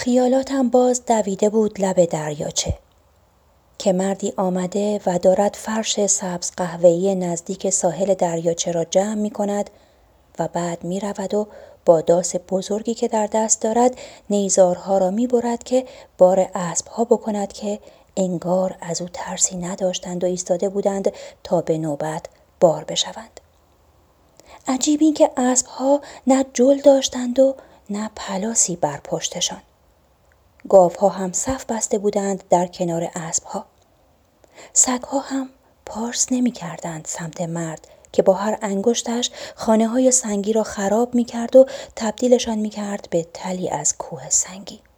خیالاتم باز دویده بود لب دریاچه که مردی آمده و دارد فرش سبز قهوه‌ای نزدیک ساحل دریاچه را جمع می کند و بعد می رود و با داس بزرگی که در دست دارد نیزارها را می برد که بار اسبها بکند که انگار از او ترسی نداشتند و ایستاده بودند تا به نوبت بار بشوند. عجیب این که اسبها نه جل داشتند و نه پلاسی بر پشتشان. گاوها هم صف بسته بودند در کنار اسبها. سگها هم پارس نمی کردند سمت مرد که با هر انگشتش خانه‌های سنگی را خراب می کرد و تبدیلشان می کرد به تلی از کوه سنگی.